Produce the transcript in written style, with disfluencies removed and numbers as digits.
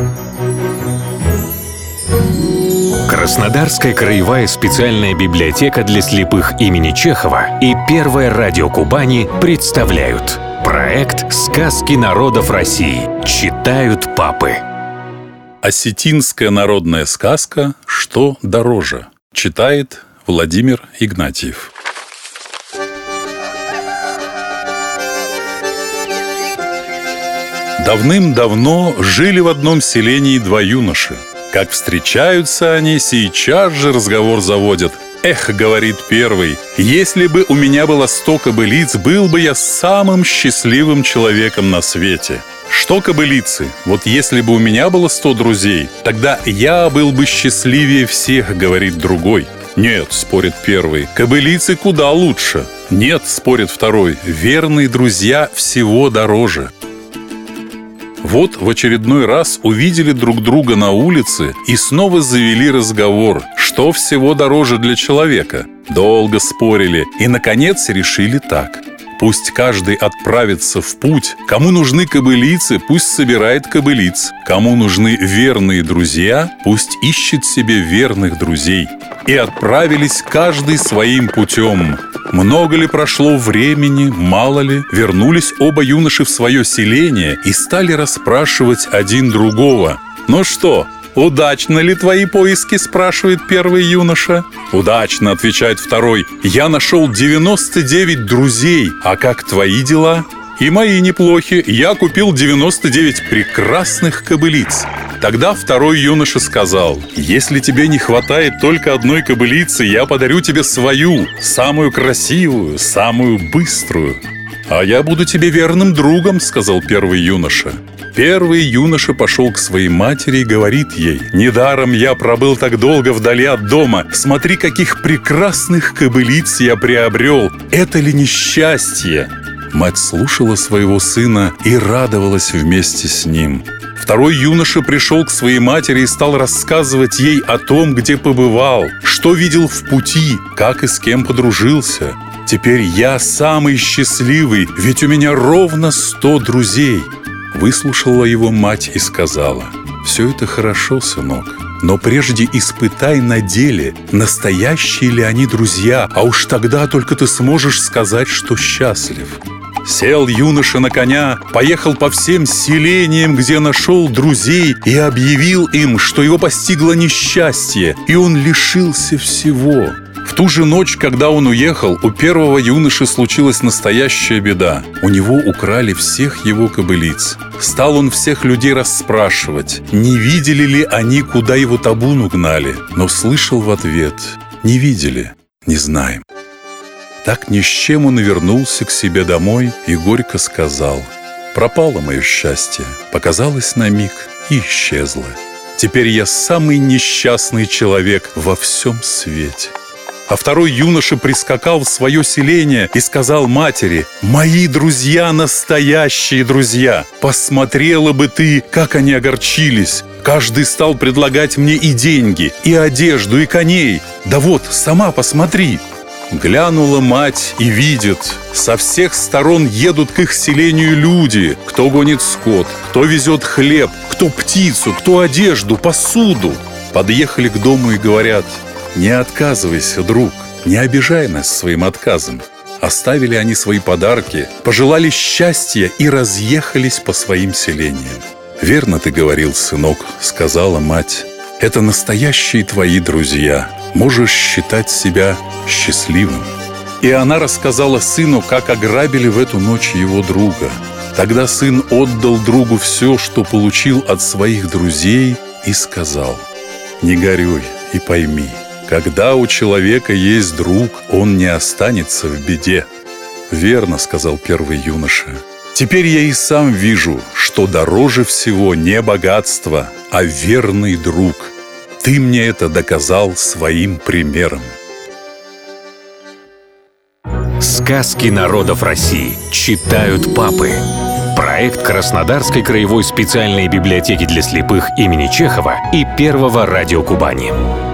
Краснодарская краевая специальная библиотека для слепых имени Чехова и Первое радио Кубани представляют проект «Сказки народов России». Читают папы. Осетинская народная сказка «Что дороже?» Читает Владимир Игнатьев. Давным-давно жили в одном селении два юноши. Как встречаются они, сейчас же разговор заводят. «Эх, — говорит первый, — если бы у меня было 100 кобылиц, был бы я самым счастливым человеком на свете. Что кобылицы? Вот если бы у меня было 100 друзей, тогда я был бы счастливее всех, — говорит другой. Нет, — спорит первый, — кобылицы куда лучше. Нет, — спорит второй, — верные друзья всего дороже. Вот в очередной раз увидели друг друга на улице и снова завели разговор, что всего дороже для человека. Долго спорили и, наконец, решили так. Пусть каждый отправится в путь. Кому нужны кобылицы, пусть собирает кобылиц. Кому нужны верные друзья, пусть ищет себе верных друзей. И отправились каждый своим путем. Много ли прошло времени, мало ли, вернулись оба юноши в свое селение и стали расспрашивать один другого. «Ну что, удачно ли твои поиски?» — спрашивает первый юноша. «Удачно», — отвечает второй. «Я нашел 99 друзей. А как твои дела?» «И мои неплохи. Я купил 99 прекрасных кобылиц». Тогда второй юноша сказал: «Если тебе не хватает только одной кобылицы, я подарю тебе свою, самую красивую, самую быструю». «А я буду тебе верным другом», — сказал первый юноша. Первый юноша пошел к своей матери и говорит ей: «Недаром я пробыл так долго вдали от дома. Смотри, каких прекрасных кобылиц я приобрел. Это ли не счастье?» Мать слушала своего сына и радовалась вместе с ним. Второй юноша пришел к своей матери и стал рассказывать ей о том, где побывал, что видел в пути, как и с кем подружился. «Теперь я самый счастливый, ведь у меня ровно 100 друзей». Выслушала его мать и сказала: «Все это хорошо, сынок, но прежде испытай на деле, настоящие ли они друзья, а уж тогда только ты сможешь сказать, что счастлив». Сел юноша на коня, поехал по всем селениям, где нашел друзей, и объявил им, что его постигло несчастье, и он лишился всего. В ту же ночь, когда он уехал, у первого юноши случилась настоящая беда. У него украли всех его кобылиц. Стал он всех людей расспрашивать, не видели ли они, куда его табун угнали, но слышал в ответ: «Не видели, не знаем». Так ни с чем он вернулся к себе домой и горько сказал: «Пропало мое счастье, показалось на миг и исчезло. Теперь я самый несчастный человек во всем свете». А второй юноша прискакал в свое селение и сказал матери: «Мои друзья настоящие друзья! Посмотрела бы ты, как они огорчились! Каждый стал предлагать мне и деньги, и одежду, и коней. Да вот, сама посмотри!» Глянула мать и видит: со всех сторон едут к их селению люди, кто гонит скот, кто везет хлеб, кто птицу, кто одежду, посуду. Подъехали к дому и говорят: «Не отказывайся, друг, не обижай нас своим отказом». Оставили они свои подарки, пожелали счастья и разъехались по своим селениям. «Верно ты говорил, сынок», — сказала мать. «Это настоящие твои друзья. Можешь считать себя счастливым». И она рассказала сыну, как ограбили в эту ночь его друга. Тогда сын отдал другу все, что получил от своих друзей, и сказал: «Не горюй и пойми, когда у человека есть друг, он не останется в беде». «Верно», — сказал первый юноша. «Теперь я и сам вижу, что дороже всего не богатство, а верный друг. Ты мне это доказал своим примером». Сказки народов России. Читают папы. Проект Краснодарской краевой специальной библиотеки для слепых имени Чехова и Первого радио Кубани.